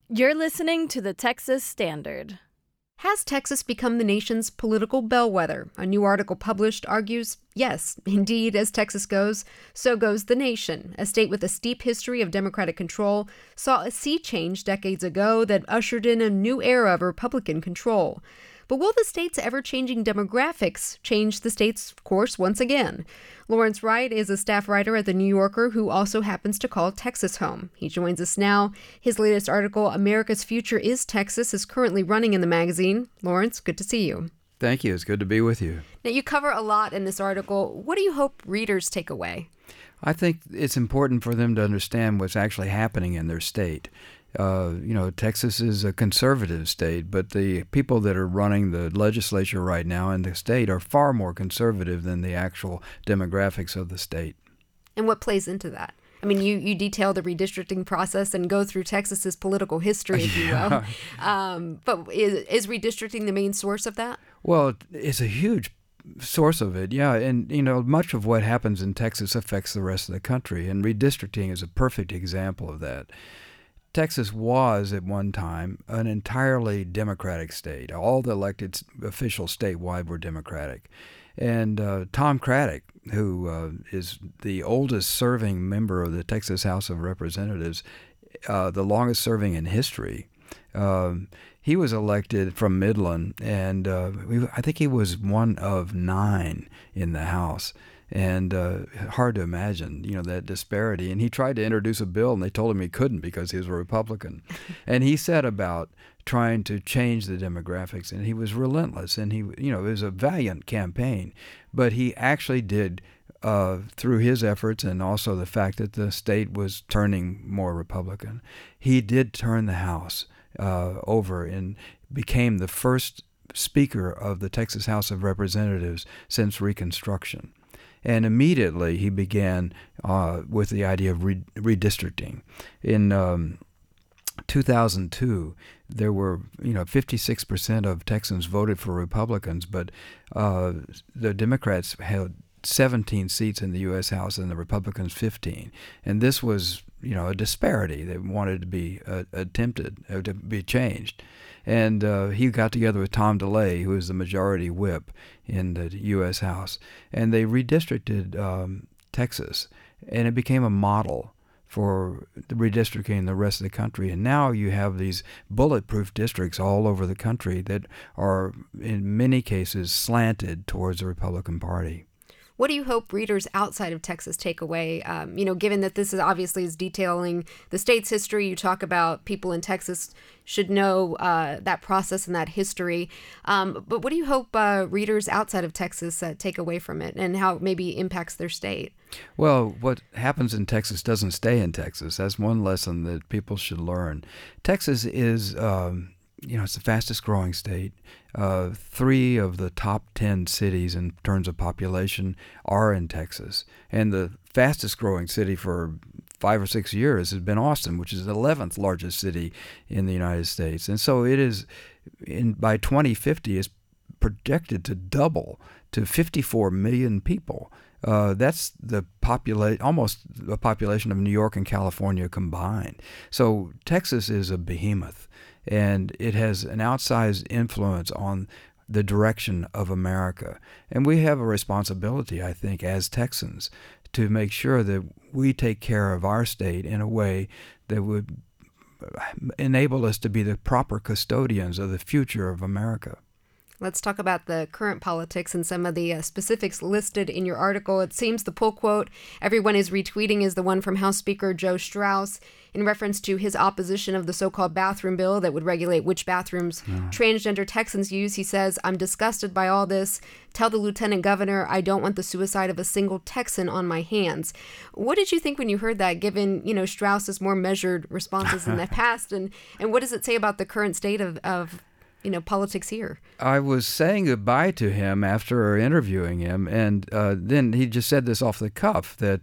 You're listening to the Texas Standard. Has Texas become the nation's political bellwether? A new article published argues, yes, indeed, as Texas goes, so goes the nation. A state with a steep history of Democratic control saw a sea change decades ago that ushered in a new era of Republican control. But will the state's ever-changing demographics change the state's course once again? Lawrence Wright is a staff writer at The New Yorker who also happens to call Texas home. He joins us now. His latest article, America's Future is Texas, is currently running in the magazine. Lawrence, good to see you. Thank you. It's good to be with you. Now, you cover a lot in this article. What do you hope readers take away? I think it's important for them to understand what's actually happening in their state. Texas is a conservative state, but the people that are running the legislature right now in the state are far more conservative than the actual demographics of the state. And what plays into that? I mean, you detail the redistricting process and go through Texas's political history, if you will. But is redistricting the main source of that? Well, it's a huge source of it, yeah. And, much of what happens in Texas affects the rest of the country, and redistricting is a perfect example of that. Texas was, at one time, an entirely Democratic state. All the elected officials statewide were Democratic. And Tom Craddock, who is the oldest-serving member of the Texas House of Representatives, the longest-serving in history, he was elected from Midland, and I think he was one of 9 in the House. And hard to imagine, that disparity. And he tried to introduce a bill, and they told him he couldn't because he was a Republican. And he set about trying to change the demographics, and he was relentless. And it was a valiant campaign. But he actually did, through his efforts and also the fact that the state was turning more Republican, he did turn the House over and became the first Speaker of the Texas House of Representatives since Reconstruction. And immediately he began with the idea of redistricting. In 2002, there were 56% of Texans voted for Republicans, but the Democrats held 17 seats in the U.S. House and the Republicans 15. And this was a disparity that wanted to be attempted to be changed. And he got together with Tom DeLay, who is the majority whip in the U.S. House, and they redistricted Texas, and it became a model for the redistricting in the rest of the country. And now you have these bulletproof districts all over the country that are, in many cases, slanted towards the Republican Party. What do you hope readers outside of Texas take away? Given that this is detailing the state's history, you talk about people in Texas should know that process and that history. But what do you hope readers outside of Texas take away from it, and how it maybe impacts their state? Well, what happens in Texas doesn't stay in Texas. That's one lesson that people should learn. Texas is it's the fastest growing state. 3 of the top 10 cities in terms of population are in Texas. And the fastest growing city for 5 or 6 years has been Austin, which is the 11th largest city in the United States. And so it is, by 2050, is projected to double to 54 million people. That's almost the population of New York and California combined. So Texas is a behemoth, and it has an outsized influence on the direction of America. And we have a responsibility, I think, as Texans, to make sure that we take care of our state in a way that would enable us to be the proper custodians of the future of America. Let's talk about the current politics and some of the specifics listed in your article. It seems the pull quote everyone is retweeting is the one from House Speaker Joe Straus in reference to his opposition of the so-called bathroom bill that would regulate which bathrooms transgender Texans use. He says, "I'm disgusted by all this. Tell the lieutenant governor I don't want the suicide of a single Texan on my hands." What did you think when you heard that, given, Straus's more measured responses in the past? And what does it say about the current state of politics here? I was saying goodbye to him after interviewing him, and then he just said this off the cuff, that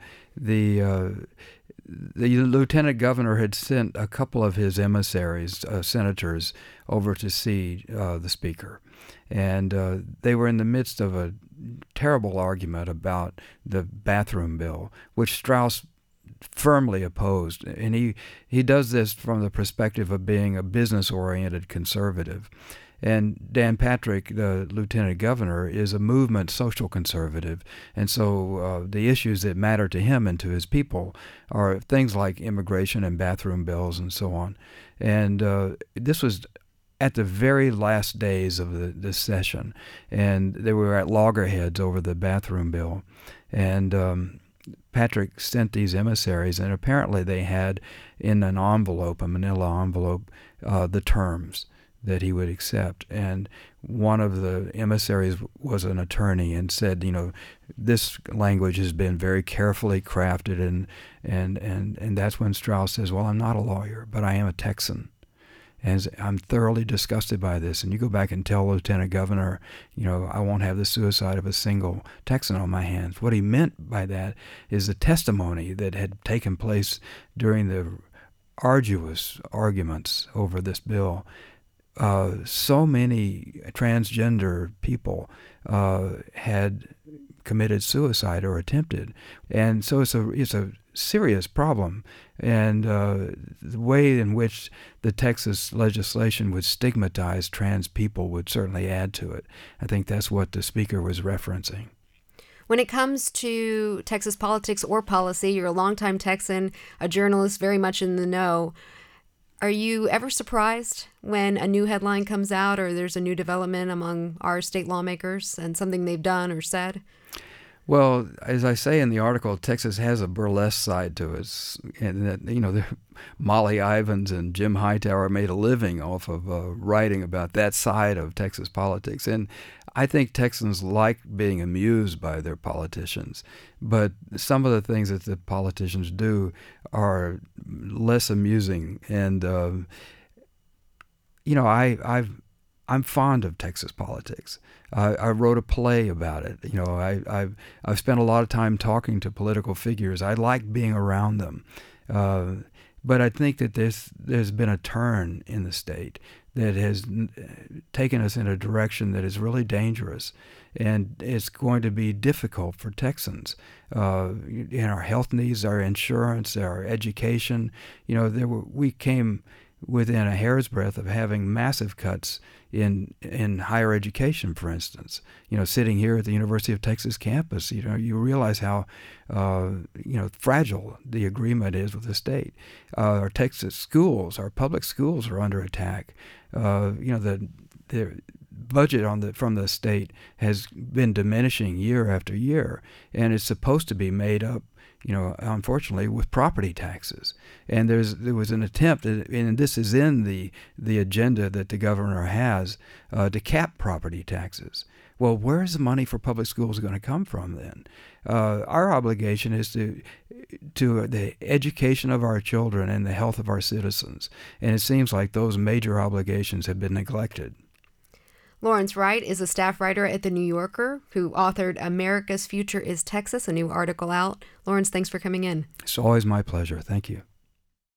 the lieutenant governor had sent a couple of his emissaries, senators, over to see the speaker. And they were in the midst of a terrible argument about the bathroom bill, which Straus firmly opposed. And he does this from the perspective of being a business-oriented conservative. And Dan Patrick, the lieutenant governor, is a movement social conservative. And so the issues that matter to him and to his people are things like immigration and bathroom bills and so on. And this was at the very last days of the session, and they were at loggerheads over the bathroom bill. And Patrick sent these emissaries, and apparently they had in an envelope, a manila envelope, the terms that he would accept. And one of the emissaries was an attorney and said, this language has been very carefully crafted, and that's when Strauss says, well, I'm not a lawyer, but I am a Texan. And I'm thoroughly disgusted by this. And you go back and tell Lieutenant Governor, I won't have the suicide of a single Texan on my hands. What he meant by that is the testimony that had taken place during the arduous arguments over this bill. So many transgender people had committed suicide or attempted, and so it's a serious problem. And the way in which the Texas legislation would stigmatize trans people would certainly add to it. I think that's what the speaker was referencing. When it comes to Texas politics or policy, you're a longtime Texan, a journalist very much in the know. Are you ever surprised when a new headline comes out or there's a new development among our state lawmakers and something they've done or said? Well, as I say in the article, Texas has a burlesque side to it, and that Molly Ivins and Jim Hightower made a living off of writing about that side of Texas politics. And I think Texans like being amused by their politicians, but some of the things that the politicians do are less amusing. And I'm fond of Texas politics. I wrote a play about it. I've spent a lot of time talking to political figures. I like being around them. But I think that there's been a turn in the state that has taken us in a direction that is really dangerous, and it's going to be difficult for Texans. In our health needs, our insurance, our education. We came within a hair's breadth of having massive cuts in higher education, for instance. Sitting here at the University of Texas campus, you realize how fragile the agreement is with the state. Our Texas schools, our public schools, are under attack. The budget from the state has been diminishing year after year, and it's supposed to be made up, unfortunately, with property taxes. And there was an attempt, and this is in the agenda that the governor has, to cap property taxes. Well, where is the money for public schools going to come from then? Our obligation is to the education of our children and the health of our citizens. And it seems like those major obligations have been neglected. Lawrence Wright is a staff writer at The New Yorker who authored America's Future is Texas, a new article out. Lawrence, thanks for coming in. It's always my pleasure. Thank you.